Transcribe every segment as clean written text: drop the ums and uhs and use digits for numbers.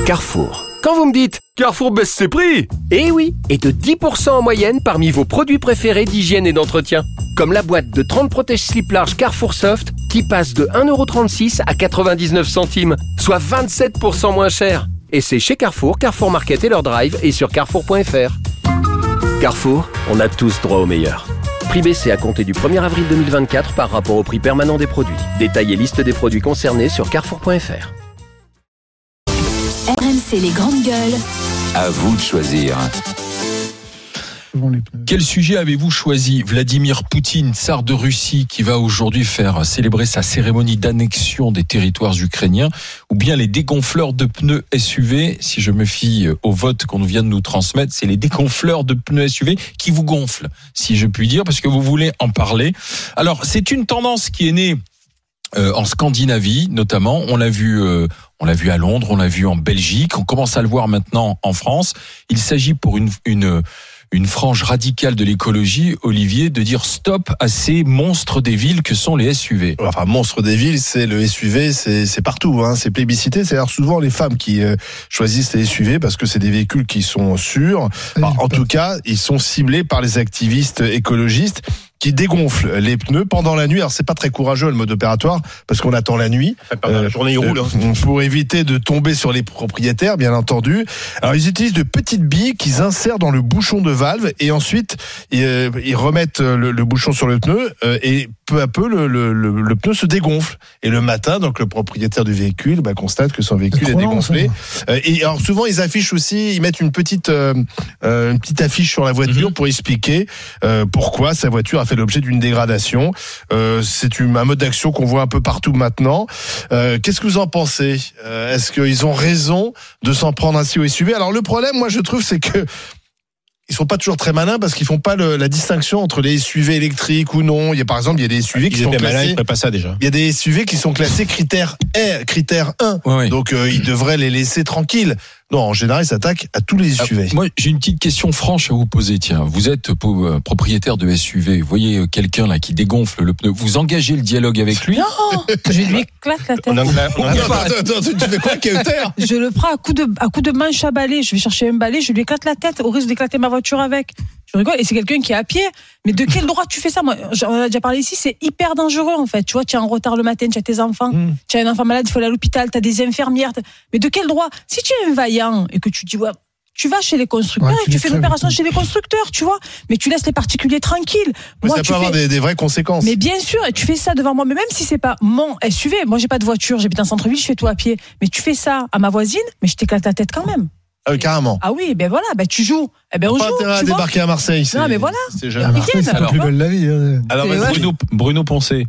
Carrefour. Quand vous me dites « Carrefour baisse ses prix !» Eh oui, et de 10% en moyenne parmi vos produits préférés d'hygiène et d'entretien. Comme la boîte de 30 protège-slips larges Carrefour Soft qui passe de 1,36€ à 99 centimes, soit 27% moins cher. Et c'est chez Carrefour, Carrefour Market et leur drive et sur carrefour.fr. Carrefour, on a tous droit au meilleur. Prix baissé à compter du 1er avril 2024 par rapport au prix permanent des produits. Détail et liste des produits concernés sur carrefour.fr. RMC les grandes gueules. À vous de choisir. Quel sujet avez-vous choisi ? Vladimir Poutine, tsar de Russie, qui va aujourd'hui faire célébrer sa cérémonie d'annexion des territoires ukrainiens, ou bien les dégonfleurs de pneus SUV ? Si je me fie au vote qu'on vient de nous transmettre, c'est les dégonfleurs de pneus SUV qui vous gonflent, si je puis dire, parce que vous voulez en parler. Alors, c'est une tendance qui est née en Scandinavie, notamment. On l'a vu à Londres, on l'a vu en Belgique, on commence à le voir maintenant en France. Il s'agit pour une frange radicale de l'écologie, Olivier, de dire stop à ces monstres des villes que sont les SUV. Enfin, monstre des villes, c'est le SUV, c'est partout, hein, c'est plébiscité. C'est-à-dire souvent les femmes qui choisissent les SUV parce que c'est des véhicules qui sont sûrs. En tout cas, ils sont ciblés par les activistes écologistes qui dégonflent les pneus pendant la nuit. Alors c'est pas très courageux le mode opératoire parce qu'on attend la nuit. Pendant la journée, ils roulent. Pour éviter de tomber sur les propriétaires, bien entendu. Alors ils utilisent de petites billes qu'ils insèrent dans le bouchon de valve et ensuite ils remettent le bouchon sur le pneu et peu à peu le pneu se dégonfle. Et le matin, donc le propriétaire du véhicule constate que son véhicule est dégonflé. Et alors souvent ils affichent aussi, ils mettent une petite affiche sur la voiture pour expliquer pourquoi sa voiture a fait l'objet d'une dégradation. C'est un mode d'action qu'on voit un peu partout maintenant. Qu'est-ce que vous en pensez ? Est-ce qu'ils ont raison de s'en prendre ainsi au SUV ? Alors le problème, moi je trouve, c'est que ils sont pas toujours très malins parce qu'ils font pas la distinction entre les SUV électriques ou non. Il y a par exemple, il y a des SUV qui sont classés. Malins, pas ça déjà. Il y a des SUV qui sont classés critère 1. Ouais. Donc ils devraient les laisser tranquilles. Non, en général, ils s'attaquent à tous les SUV. Moi, j'ai une petite question franche à vous poser. Tiens, vous êtes propriétaire de SUV. Vous voyez quelqu'un là qui dégonfle le pneu. Vous engagez le dialogue avec lui ? Non, je lui éclate la tête. Attends, tu fais quoi, Kauter ? Je le prends à coup de manche à balai. Je vais chercher un balai, je lui éclate la tête au risque d'éclater ma voiture avec. Je rigole. Et c'est quelqu'un qui est à pied. Mais de quel droit tu fais ça ? Moi, on a déjà parlé ici, c'est hyper dangereux en fait. Tu vois, tu es en retard le matin, tu as tes enfants, tu as un enfant malade, il faut aller à l'hôpital, tu as des infirmières. Mais de quel droit ? Si tu es un vaillant et que tu dis, ouais, tu vas chez les constructeurs et tu fais l'opération chez les constructeurs, tu vois. Mais tu laisses les particuliers tranquilles. Mais ça peut avoir des vraies conséquences. Mais bien sûr, et tu fais ça devant moi. Mais même si c'est pas mon SUV, moi j'ai pas de voiture, j'habite en centre-ville, je fais tout à pied. Mais tu fais ça à ma voisine, mais je t'éclate la tête quand même. Carrément. Ah oui, ben voilà, ben tu joues. Eh ben on pas joue. intérêt à débarquer à Marseille. Non mais voilà. C'est jeune. À Marseille, c'est pas plus belle la vie. Alors Bruno Poncet.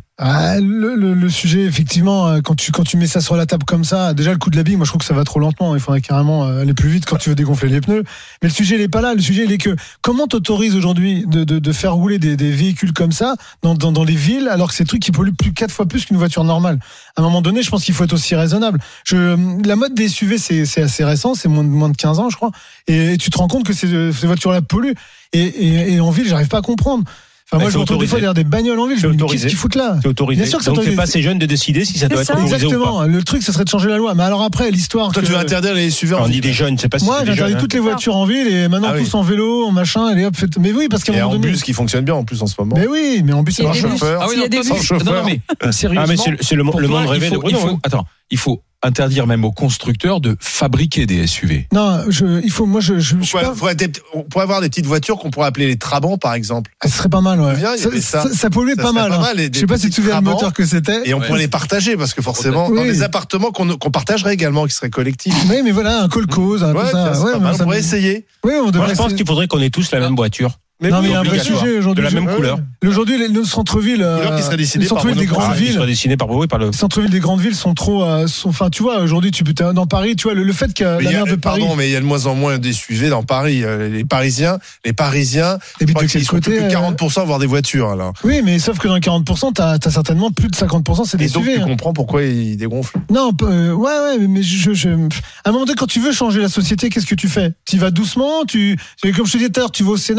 Le sujet, effectivement, quand tu mets ça sur la table comme ça, déjà le coup de la bille, moi je trouve que ça va trop lentement. Il faudrait carrément aller plus vite quand tu veux dégonfler les pneus. Mais le sujet, il est pas là. Le sujet, il est que comment t'autorises aujourd'hui de faire rouler des véhicules comme ça dans les villes, alors que c'est des trucs qui polluent 4 fois plus qu'une voiture normale. À un moment donné, je pense qu'il faut être aussi raisonnable. La mode des SUV, c'est assez récent, c'est moins de 15 ans, je crois. Et tu te rends compte que ces voitures-là polluent. Et en ville, j'arrive pas à comprendre. Enfin, moi, je me retrouve des fois derrière des bagnoles en ville. Je me dis, qu'est-ce qu'ils foutent là ? C'est autorisé. Bien sûr que donc, c'est pas ces jeunes de décider si ça doit être autorisé ou pas. Exactement. Le truc, ça serait de changer la loi. Mais alors après, l'histoire. Toi, tu veux interdire les SUV en ville ? On dit des jeunes, c'est pas si moi, j'interdis toutes les voitures en ville et maintenant tous en vélo, en machin. Et hop, mais oui, parce qu'à un moment donné. Et en bus qui fonctionne bien en plus en ce moment. Mais oui, mais en bus, c'est sans chauffeur. Ah oui, sans chauffeur. Non, mais sérieusement. Ah, mais c'est le monde rêvé de Bruno. Il faut interdire même aux constructeurs de fabriquer des SUV. Non, il faut. Moi, on pourrait avoir des petites voitures qu'on pourrait appeler les Trabants, par exemple. Ce serait pas mal, ouais. Ça polluait pas mal. Je sais pas si tu te souviens le moteur que c'était. Et on pourrait les partager parce que forcément, dans des appartements qu'on partagerait également, qui seraient collectifs. Oui, mais voilà, un colcause, tout ça. On pourrait essayer. Oui, on devrait. Moi, je pense qu'il faudrait qu'on ait tous la même voiture. Mais non, mais il y a un vrai sujet aujourd'hui. De la même couleur. Aujourd'hui, le centre-ville, les centre-ville des grandes villes, les centre-ville des grandes villes sont trop, enfin, tu vois, aujourd'hui, tu peux, dans Paris, tu vois, le fait que la maire de Paris. Pardon, mais il y a de moins en moins des SUV dans Paris. Les Parisiens, je crois qu'ils sont plus que 40% à avoir des voitures, alors. Oui, mais sauf que dans les 40%, t'as certainement plus de 50%, c'est des SUV. Et donc, tu comprends pourquoi ils dégonflent. Non, ouais, mais à un moment donné, quand tu veux changer la société, qu'est-ce que tu fais? Tu vas doucement, comme je te disais tout à l'heure, tu vas au Sénat, tu fais une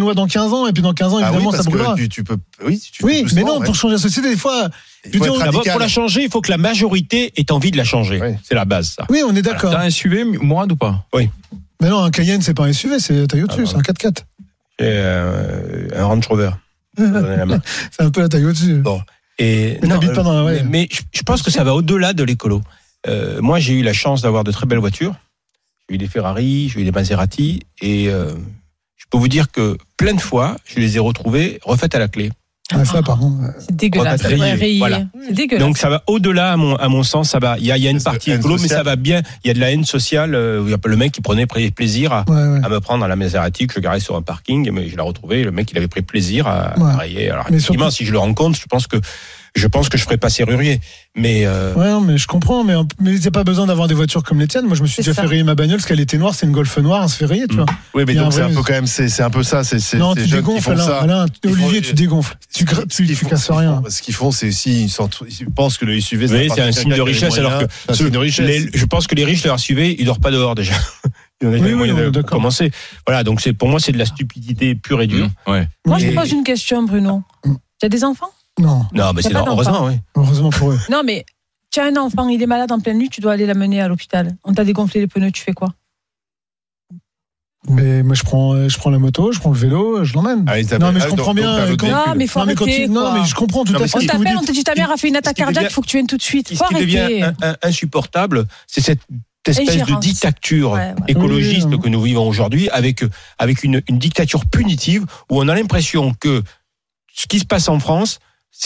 loi dans 15 ans, et puis dans 15 ans, évidemment, ça brûlera. Tu peux, oui, mais non, pour changer la société, des fois, D'abord, pour la changer, il faut que la majorité ait envie de la changer. Oui. C'est la base, ça. Oui, on est d'accord. T'as un SUV, Mourad, ou pas? Oui. Mais non, un Cayenne, c'est pas un SUV, c'est taille au-dessus, c'est un 4x4. Et un Range Rover. C'est un peu la taille au-dessus. Bon. Et mais non, pas dans la... mais je pense que ça va au-delà de l'écolo. Moi, j'ai eu la chance d'avoir de très belles voitures. J'ai eu des Ferrari, j'ai eu des Maserati, et je peux vous dire que plein de fois, je les ai retrouvées refaites à la clé. Ah, ça, par contre, c'est dégueulasse. Voilà. C'est dégueulasse. Donc ça va au-delà, à mon sens, ça va. Il y a une partie écolo, mais ça va bien. Il y a de la haine sociale. Il y a le mec qui prenait plaisir à me prendre à la Maserati que je garais sur un parking, mais je l'ai retrouvé. Le mec, il avait pris plaisir à rayer. Alors effectivement, si je le rencontre, je pense que je ferai pas serrurier. Mais non, mais je comprends. Mais il n'y a pas besoin d'avoir des voitures comme les tiennes. Moi, je me suis déjà fait rayer ma bagnole parce qu'elle était noire. C'est une Golf noire, on se fait rayer, tu vois. Oui, mais donc c'est un peu quand même, c'est un peu ça. Non, tu dégonfles, Alain. Olivier, tu dégonfles. Tu casses rien. Ce qu'ils font, c'est aussi ils pensent que le SUV, c'est un signe de richesse, alors que je pense que les riches, leur SUV, ils dorment pas dehors déjà. Pour commencer. Voilà, donc pour moi, c'est de la stupidité pure et dure. Moi, je te pose une question, Bruno. Tu as des enfants? Non, mais c'est heureusement, oui. Heureusement pour eux. Non, mais tu as un enfant, il est malade en pleine nuit, tu dois aller l'amener à l'hôpital. On t'a dégonflé les pneus, tu fais quoi? Mais moi, je prends la moto, je prends le vélo, je l'emmène. Non, mais je comprends bien. Non, mais faut arrêter. Non, mais je comprends tout à fait. On t'appelle, on te dit ta mère a fait une attaque cardiaque, il faut que tu viennes tout de suite. Ce qui devient insupportable, c'est cette espèce de dictature écologiste que nous vivons aujourd'hui, avec une dictature punitive où on a l'impression que ce qui se passe en France, c'est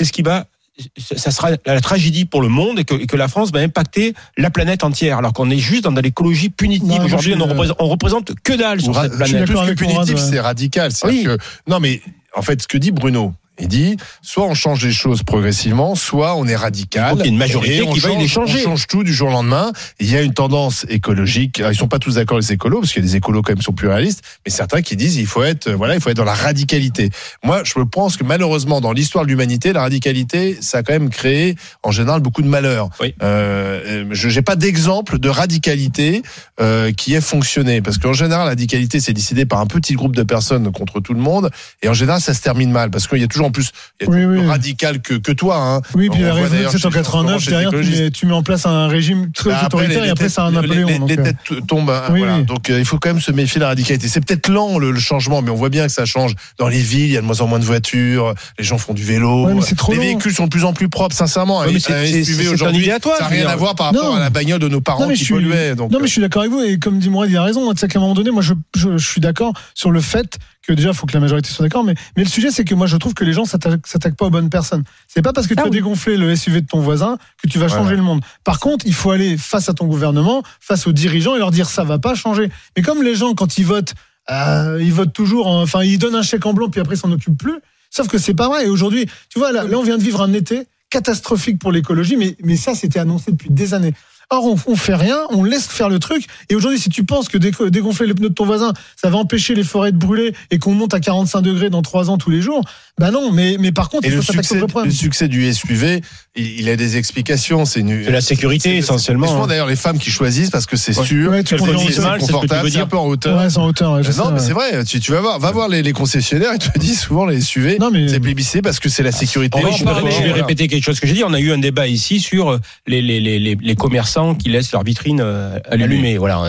ça sera la tragédie pour le monde et que la France va impacter la planète entière, alors qu'on est juste dans de l'écologie punitive. Aujourd'hui, on représente que dalle sur cette planète. Plus que punitif, c'est radical. Non, mais en fait, ce que dit Bruno, il dit, soit on change les choses progressivement, soit on est radical. Il y a une majorité qui va les changer. On change tout du jour au lendemain. Il y a une tendance écologique. Ils sont pas tous d'accord, les écolos, parce qu'il y a des écolos quand même qui sont plus réalistes, mais certains qui disent il faut être dans la radicalité. Moi, je pense que malheureusement, dans l'histoire de l'humanité, la radicalité, ça a quand même créé, en général, beaucoup de malheurs. Oui. Je n'ai pas d'exemple de radicalité qui ait fonctionné, parce qu'en général, la radicalité, c'est décidé par un petit groupe de personnes contre tout le monde, et en général, ça se termine mal, parce qu'il y a toujours en plus plus radical que toi. Hein. Oui, puis la révolution de 1789, derrière, tu mets en place un régime très autoritaire et après, c'est un Napoléon. Les têtes tombent. Voilà. Donc, il faut quand même se méfier de la radicalité. C'est peut-être lent, le changement, mais on voit bien que ça change. Dans les villes, il y a de moins en moins de voitures, les gens font du vélo. Les véhicules sont de plus en plus propres, sincèrement. C'est aujourd'hui, ça n'a rien à voir par rapport à la bagnole de nos parents qui polluaient. Non, mais je suis d'accord avec vous. Et comme dit Mourad, il a raison. Tu sais qu'à un moment donné, moi, je suis d'accord sur le fait que déjà, il faut que la majorité soit d'accord. Mais le sujet, c'est que moi, je trouve que les gens s'attaquent pas aux bonnes personnes. C'est pas parce que tu as dégonflé le SUV de ton voisin que tu vas changer le monde. Par contre, il faut aller face à ton gouvernement, face aux dirigeants et leur dire ça va pas changer. Mais comme les gens, quand ils votent toujours, ils donnent un chèque en blanc puis après ils s'en occupent plus. Sauf que c'est pas vrai. Et aujourd'hui, tu vois, là, on vient de vivre un été catastrophique pour l'écologie, mais ça, c'était annoncé depuis des années. Or, on fait rien, on laisse faire le truc. Et aujourd'hui, si tu penses que dégonfler les pneus de ton voisin, ça va empêcher les forêts de brûler et qu'on monte à 45 degrés dans 3 ans tous les jours, bah non. Mais par contre, il faut s'attaquer au vrai problème. Le succès du SUV, il a des explications. C'est la sécurité essentiellement. Souvent d'ailleurs les femmes qui choisissent parce que c'est sûr, c'est confortable, c'est un peu en hauteur. Ouais, c'est en hauteur. Non, mais c'est vrai. Tu vas voir les concessionnaires, ils te disent souvent les SUV, c'est plébiscité parce que c'est la sécurité. Je vais répéter quelque chose que j'ai dit. On a eu un débat ici sur les commerçants qui laissent leur vitrine allumée. Voilà.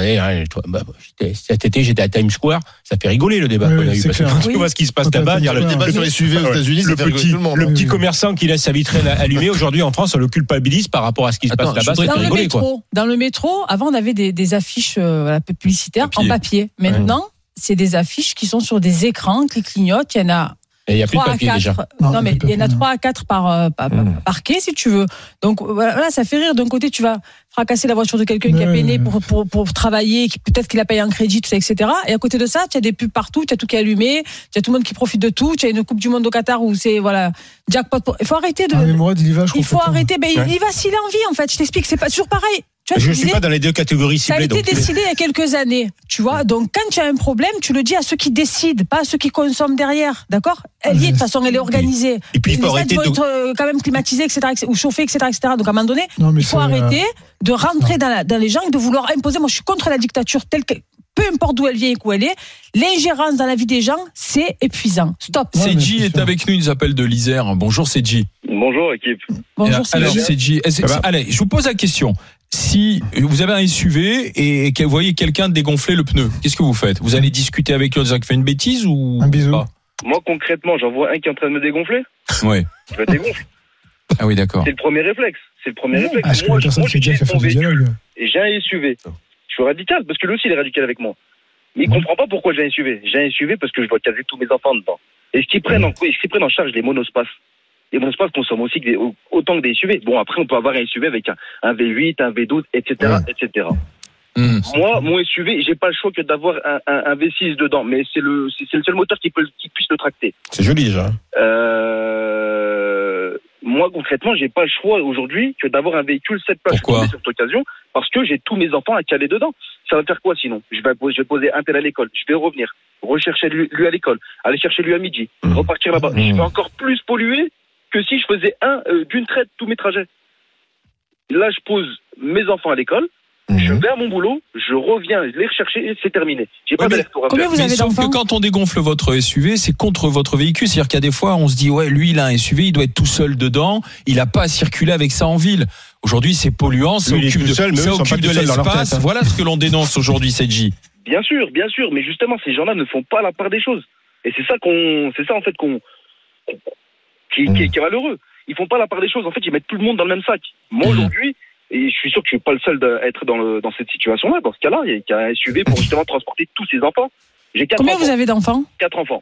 Cet été, j'étais à Times Square. Ça fait rigoler le débat qu'on a eu. Parce que tu vois ce qui se passe là-bas. Le débat sur les SUV aux États-Unis, le petit commerçant qui laisse sa vitrine allumée, aujourd'hui en France, on le culpabilise par rapport à ce qui se passe là-bas. Ça fait rigoler, quoi. Dans le métro, avant, on avait des affiches publicitaires en papier. Maintenant, c'est des affiches qui sont sur des écrans qui clignotent. Il y en a. Et il n'y a plus de papier déjà. Non, mais il y en a 3 à 4 par quai, si tu veux. Donc voilà, ça fait rire. D'un côté, tu vas fracasser la voiture de quelqu'un qui a peiné pour travailler, peut-être qu'il a payé un crédit, tout ça, etc. Et à côté de ça, tu as des pubs partout, tu as tout qui est allumé, tu as tout le monde qui profite de tout, tu as une Coupe du Monde au Qatar où c'est jackpot. Il faut arrêter de. Il faut arrêter. Il va s'il a envie, en fait. Je t'explique, c'est pas toujours pareil. Je ne suis pas dans les deux catégories ciblées. Ça a été décidé il y a quelques années, tu vois. Donc, quand tu as un problème, tu le dis à ceux qui décident, pas à ceux qui consomment derrière, d'accord ? Elle y est, de toute façon, elle est organisée. Et puis, il faut arrêter de être quand même climatisé, etc., ou chauffé, etc., etc. Donc, à un moment donné, il faut arrêter de rentrer dans les gens et de vouloir imposer. Moi, je suis contre la dictature telle peu importe d'où elle vient et où elle est, l'ingérence dans la vie des gens, c'est épuisant. Stop. Sedji est avec nous, il nous appelle de l'Isère. Bonjour Sedji. Bonjour équipe. Bonjour Alors Sedji. Sedji, allez, je vous pose la question. Si vous avez un SUV et que vous voyez quelqu'un dégonfler le pneu, qu'est-ce que vous faites? Vous allez discuter avec lui en disant qu'il fait une bêtise ou un bisou? Pas? Moi concrètement, j'en vois un qui est en train de me dégonfler. Ouais. Je le dégonfle. Ah oui, d'accord. C'est le premier réflexe. Je connais personne qui dit qu'il faut faire du dialogue. Et j'ai un SUV. Je suis radical parce que lui aussi il est radical avec moi. Mais il comprend pas pourquoi j'ai un SUV. J'ai un SUV parce que je dois caser tous mes enfants dedans. Et ce qu'ils prennent en charge les monospaces. Les monospaces consomment aussi autant que des SUV. Bon, après, on peut avoir un SUV avec un V8, un V12, etc., etc. Moi, mon SUV, j'ai pas le choix que d'avoir un V6 dedans, mais c'est le seul moteur qui puisse le tracter. C'est joli déjà. Moi, concrètement, j'ai pas le choix aujourd'hui que d'avoir un véhicule 7 places sur cette occasion, parce que j'ai tous mes enfants à caler dedans. Ça va faire quoi sinon? Je vais poser un tel à l'école, je vais revenir, rechercher lui à l'école, aller chercher lui à midi, repartir là-bas. Je vais encore plus polluer que si je faisais d'une traite tous mes trajets. Là, je pose mes enfants à l'école, je vais à mon boulot, je reviens les rechercher et c'est terminé. J'ai pas d'aller-retour à faire. Mais sauf que quand on dégonfle votre SUV, c'est contre votre véhicule. C'est-à-dire qu'il y a des fois, on se dit, ouais, lui, il a un SUV, il doit être tout seul dedans, il a pas à circuler avec ça en ville. Aujourd'hui, c'est polluant, ça occupe de l'espace. Voilà ce que l'on dénonce aujourd'hui, Sedji. Bien sûr, mais justement, ces gens-là ne font pas la part des choses. Et c'est ça en fait qui est malheureux. Ils font pas la part des choses. En fait, ils mettent tout le monde dans le même sac. Moi, aujourd'hui, et je suis sûr que je suis pas le seul à être dans cette situation-là. Dans ce cas-là, il y a un SUV pour justement transporter tous ces enfants. J'ai 4 Combien enfants. Vous avez d'enfants? 4 enfants.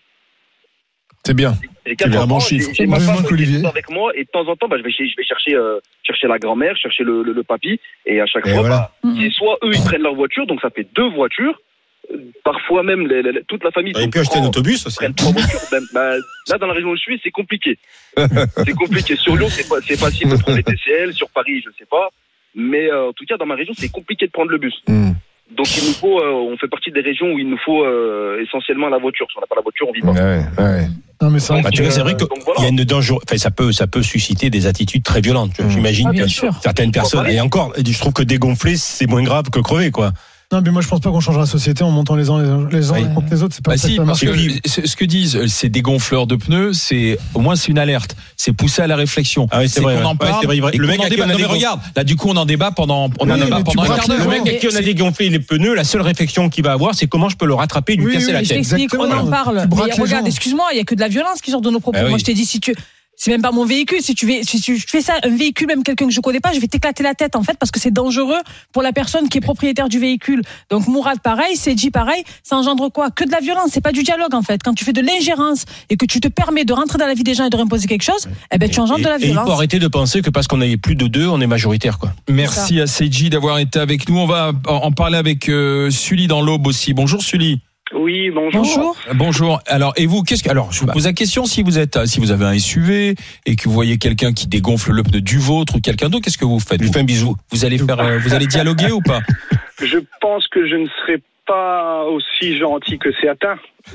C'est bien. J'ai 4 enfants. J'ai ma femme qui est avec moi et de temps en temps, je vais chercher la grand-mère, chercher le papy, et à chaque fois, c'est soit eux ils prennent leur voiture, donc ça fait 2 voitures. Parfois même toute la famille. Il peut acheter un autobus aussi. Prennent 3 voitures. Là, dans la région où je suis, c'est compliqué. C'est compliqué. Sur Lyon, c'est facile de prendre les TCL. Sur Paris, je sais pas. Mais en tout cas, dans ma région, c'est compliqué de prendre le bus. Donc il nous faut, on fait partie des régions où il nous faut essentiellement la voiture. Si on n'a pas la voiture, on vit pas. Ouais. Non, mais c'est vrai qu'il y a une danger. Enfin, ça peut susciter des attitudes très violentes. J'imagine que certaines personnes. Et encore, je trouve que dégonfler, c'est moins grave que crever, quoi. Non, mais moi je pense pas qu'on changera la société en montant les uns contre les autres. C'est pas ça. Parce que ce que disent ces dégonfleurs de pneus, c'est au moins c'est une alerte. C'est pousser à la réflexion. Ah oui, c'est vrai. On en parle. Le mec regarde. Là, du coup, on en débat pendant un quart d'heure. Le mec à qui on a dégonflé les pneus, la seule réflexion qu'il va avoir, c'est comment je peux le rattraper et lui casser la tête. On en parle. Mais regarde, excuse-moi, il y a que de la violence qui sort de nos propos. Moi, je t'ai dit c'est même pas mon véhicule. Si tu fais ça, un véhicule, même quelqu'un que je connais pas, je vais t'éclater la tête en fait parce que c'est dangereux pour la personne qui est propriétaire du véhicule. Donc Mourad pareil, Sedji pareil, ça engendre quoi? Que de la violence, c'est pas du dialogue en fait. Quand tu fais de l'ingérence et que tu te permets de rentrer dans la vie des gens et de leur imposer quelque chose, tu engendres de la violence. Il faut arrêter de penser que parce qu'on est plus de 2, on est majoritaire, quoi. Merci à Sedji d'avoir été avec nous. On va en parler avec Sully dans l'Aube aussi. Bonjour Sully. Oui, bonjour. Bonjour. Alors, et vous, je vous pose la question, si vous avez un SUV et que vous voyez quelqu'un qui dégonfle le pneu du vôtre ou quelqu'un d'autre, qu'est-ce que vous faites? Je lui fais un bisou. Vous allez dialoguer ou pas? Je pense que je ne serai pas aussi gentil que certains,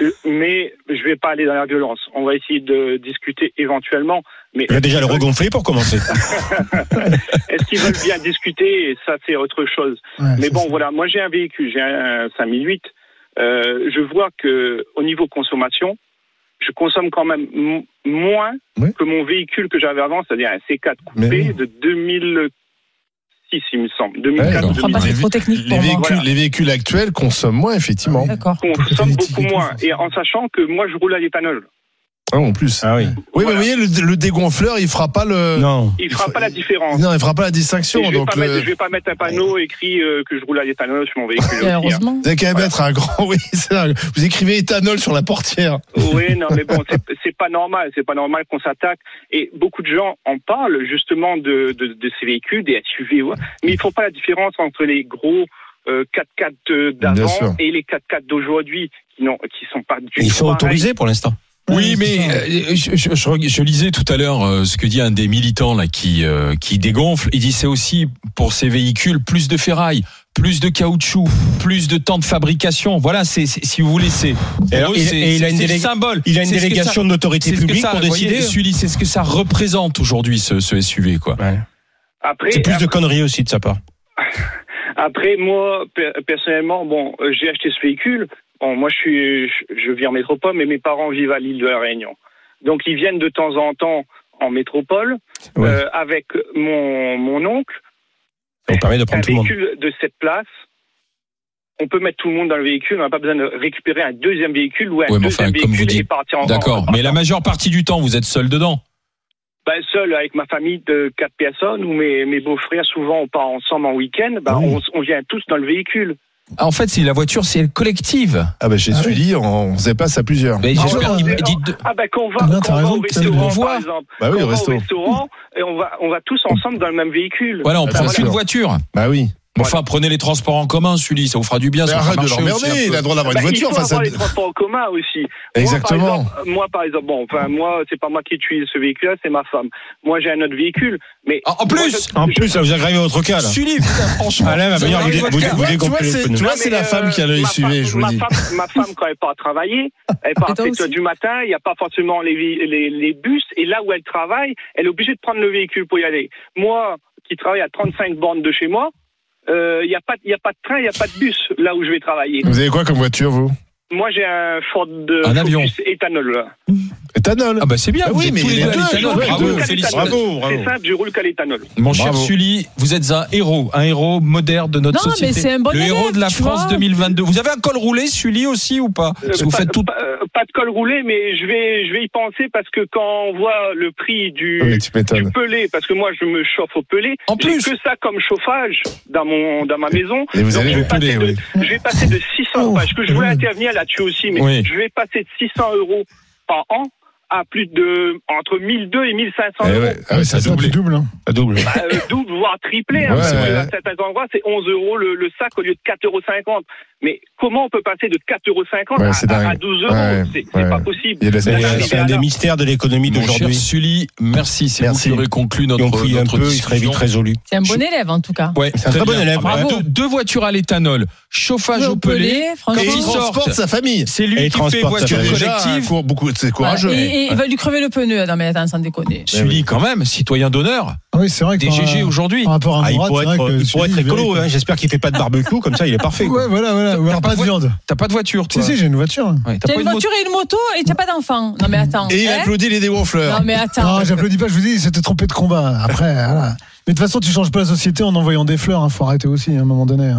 mais je vais pas aller dans la violence. On va essayer de discuter éventuellement. Mais il va déjà le regonfler pour commencer. Est-ce qu'ils veulent bien discuter? Et ça, c'est autre chose. Ouais, mais bon, voilà. Moi, j'ai un véhicule, j'ai un 5008. Je vois que au niveau consommation, je consomme quand même moins que mon véhicule que j'avais avant, c'est-à-dire un C4 coupé de 2006, il me semble. 2004. Les véhicules actuels consomment moins, effectivement. Consomment beaucoup moins. Et en sachant que moi, je roule à l'éthanol. Ah, en plus. Ah oui. Oui, mais vous voyez, le dégonfleur, il fera pas il fera pas la différence. Non, il fera pas la distinction. Je vais pas mettre un panneau écrit que je roule à l'éthanol sur mon véhicule. Heureusement. Vous avez qu'à mettre un grand, vous écrivez éthanol sur la portière. Oui, non, mais bon, c'est pas normal. C'est pas normal qu'on s'attaque. Et beaucoup de gens en parlent, justement, de ces véhicules, des SUV, mais ils font pas la différence entre les gros 4x4 d'avant et les 4x4 d'aujourd'hui qui sont pas du tout. Ils sont autorisés pour l'instant. Oui, mais je lisais tout à l'heure ce que dit un des militants là qui dégonfle. Il dit c'est aussi pour ces véhicules plus de ferraille, plus de caoutchouc, plus de temps de fabrication. Voilà, c'est si vous voulez, c'est le symbole. Il a une délégation d'autorité publique pour décider. C'est ce que ça représente aujourd'hui ce SUV, quoi. Ouais. Après, c'est plus de conneries aussi de sa part. Après, moi, personnellement, j'ai acheté ce véhicule. Bon, moi, je vis en métropole, mais mes parents vivent à l'île de la Réunion. Donc, ils viennent de temps en temps en métropole avec mon oncle. Ça permet de prendre un véhicule de cette place. On peut mettre tout le monde dans le véhicule. On n'a pas besoin de récupérer un deuxième véhicule ou un deuxième véhicule et partir en. D'accord, mais la majeure partie du temps, vous êtes seul dedans. Seul avec ma famille de 4 personnes ou mes beaux-frères, souvent on part ensemble en week-end, on vient tous dans le véhicule. Ah, en fait, c'est la voiture, c'est collective. Chez Sully, on faisait pas ça plusieurs. Mais j'espère qu'il dit. Quand on va au restaurant, par exemple. Bah oui, au restaurant, et on va tous ensemble dans le même véhicule. Voilà, on prend une voiture. Bah oui. Enfin, prenez les transports en commun, Sully, ça vous fera du bien. Arrête de l'emmerder, il a le droit d'avoir une voiture. Il faut avoir les transports en commun aussi. Exactement. Moi, par exemple, moi, c'est pas moi qui utilise ce véhicule-là, c'est ma femme. Moi, j'ai un autre véhicule, mais en plus, ça vous aggravez votre cas là. Sully, franchement. Alain va venir vous dégonfler. Tu vois, c'est la femme qui a le SUV, je vous dis. Ma femme, quand elle part travailler, elle part à 7h du matin, il n'y a pas forcément les bus, et là où elle travaille, elle est obligée de prendre le véhicule pour y aller. Moi, qui travaille à 35 bornes de chez moi, il n'y a pas de train, il n'y a pas de bus là où je vais travailler. Vous avez quoi comme voiture, vous ? Moi, j'ai un Ford avion éthanol. Éthanol. Ah bah c'est bien. Oui, mais il est bravo. C'est simple, je roule qu'à l'éthanol. Mon cher Sully, vous êtes un héros moderne de notre société. Mais c'est un bon élève, héros de la France 2022. Vous avez un col roulé, Sully, aussi ou pas ? Parce que vous faites tout. Pas de col roulé, mais je vais y penser parce que quand on voit le prix du pelé, parce que moi je me chauffe au pelé, j'ai que ça comme chauffage dans ma maison. Et vous allez le pelé, oui. Je vais passer de 600 parce que je voulais intervenir là-dessus aussi, mais je vais passer de 600 € par an à plus de entre 1200 et 1500 €. Ça double. Double, voire triplé. Parce que à certains endroits, c'est 11 € le sac au lieu de 4,50 €. Mais comment on peut passer de 4,50 € à 12 €? C'est pas possible. C'est un des mystères de l'économie d'aujourd'hui. Cher Sully, merci. C'est vous qui aurez conclu notre discussion. Il serait vite résolu. C'est un bon élève en tout cas. Ouais, c'est un très bon élève. Deux voitures à l'éthanol, chauffage au pelé, et il transporte sa famille. C'est lui qui fait voiture collective. C'est courageux. Et il va lui crever le pneu. Non mais attends, sans déconner. Sully quand même, citoyen d'honneur. Oui, c'est vrai que des GG aujourd'hui. Il pourrait être écolo. J'espère qu'il fait pas de barbecue, comme ça il est parfait. Ouais, voilà. Ou alors pas de viande. T'as pas de voiture, toi ? Si, j'ai une voiture. T'as une voiture et une moto et t'as pas d'enfant. Non mais attends. Et il applaudit les dégonfleurs. Non mais attends. Non, j'applaudis pas, je vous dis, il s'était trompé de combat. Après, voilà. Mais de toute façon, tu changes pas la société en envoyant des fleurs. Faut arrêter aussi à un moment donné.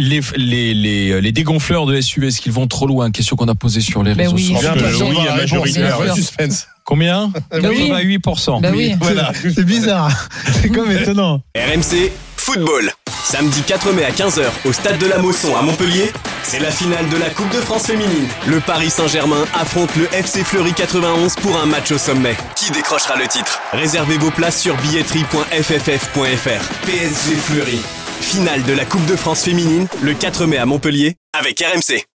Les dégonfleurs de SUV, est-ce qu'ils vont trop loin ? Question qu'on a posée sur les réseaux sociaux. Suspense. Combien ? 88%. Oui. Voilà. C'est bizarre. C'est comme étonnant. RMC Football. Samedi 4 mai à 15h au stade de la Mosson à Montpellier, c'est la finale de la Coupe de France féminine. Le Paris Saint-Germain affronte le FC Fleury 91 pour un match au sommet. Qui décrochera le titre ? Réservez vos places sur billetterie.fff.fr. PSG Fleury. Finale de la Coupe de France féminine le 4 mai à Montpellier avec RMC.